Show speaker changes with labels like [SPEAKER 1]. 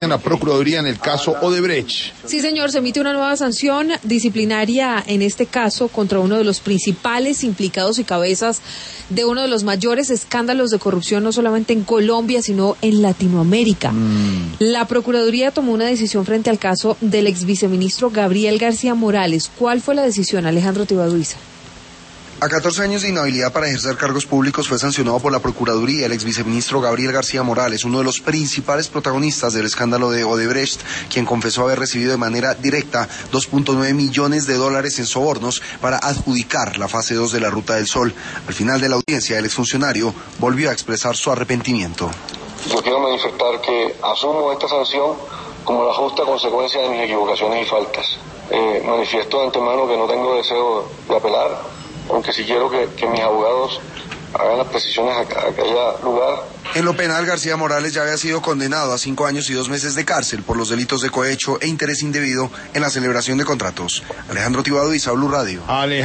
[SPEAKER 1] en la Procuraduría en el caso Odebrecht.
[SPEAKER 2] Sí, señor, se emite una nueva sanción disciplinaria en este caso contra uno de los principales implicados y cabezas de uno de los mayores escándalos de corrupción, no solamente en Colombia, sino en Latinoamérica. La Procuraduría tomó una decisión frente al caso del ex viceministro Gabriel García Morales. ¿Cuál fue la decisión, Alejandro Tibaduiza?
[SPEAKER 3] A 14 años de inhabilidad para ejercer cargos públicos fue sancionado por la Procuraduría el ex viceministro Gabriel García Morales, uno de los principales protagonistas del escándalo de Odebrecht, quien confesó haber recibido de manera directa $2.9 millones en sobornos para adjudicar la fase 2 de la Ruta del Sol. Al final de la audiencia, el exfuncionario volvió a expresar su arrepentimiento.
[SPEAKER 4] Yo quiero manifestar que asumo esta sanción como la justa consecuencia de mis equivocaciones y faltas. Manifiesto de antemano que no tengo deseo de apelar, aunque sí quiero que mis abogados hagan las precisiones a que haya lugar.
[SPEAKER 3] En lo penal, García Morales ya había sido condenado a 5 años y 2 meses de cárcel por los delitos de cohecho e interés indebido en la celebración de contratos. Alejandro Tibaduiza, Blue Radio.